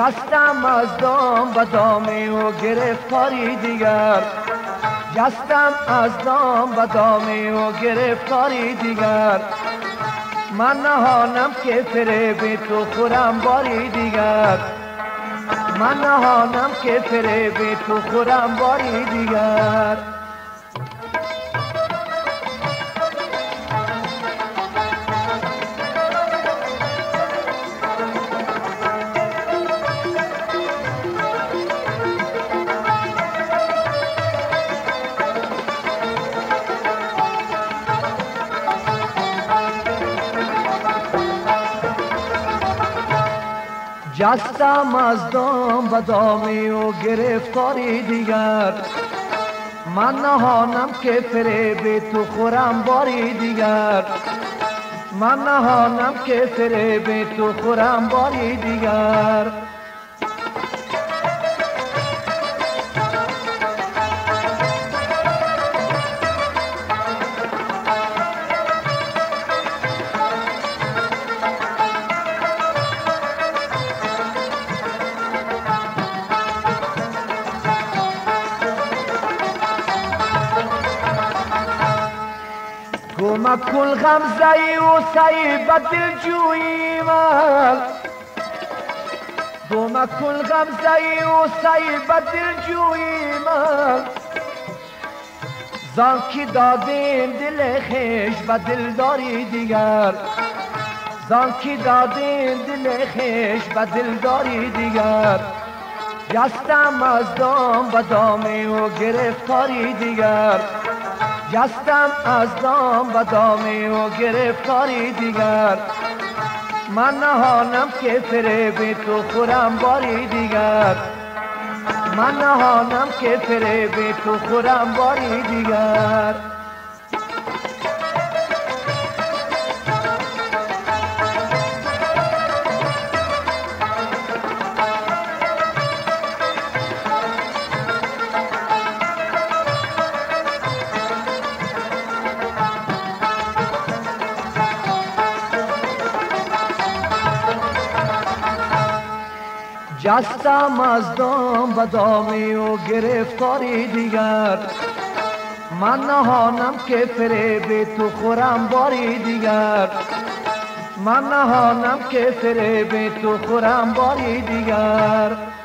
جستم از دام و دامی و گرفتاری دیگر، جستم از دام و دامی و گرفتاری دیگر. من نهانم که فریب تو خورم باری دیگر، من نهانم که فریب تو خورم باری دیگر. جستم از دام و دامی و گرفتاری دیگر، من نهانم که فریب تو خورم باری دیگر، من نهانم که فریب تو خورم باری دیگر. کمک کن غمزه‌ای و سعی به دلجویی من، کمک کن غمزه‌ای و سعی به دلجویی من. زان که دادیم دل خویش به دلداری دیگر، زان که دادیم دل خویش به دلداری دیگر. جستم از دام و دامی و گرفتاری دیگر، جستم از دام و دامی و گرفتاری دیگر. من نهانم که فریب تو خورم باری دیگر، من نهانم که فریب تو خورم باری دیگر. جستم از دام و دامی و گرفتاری دیگر، من نهانم که فریب تو خورم باری دیگر، من نهانم که فریب تو خورم باری دیگر.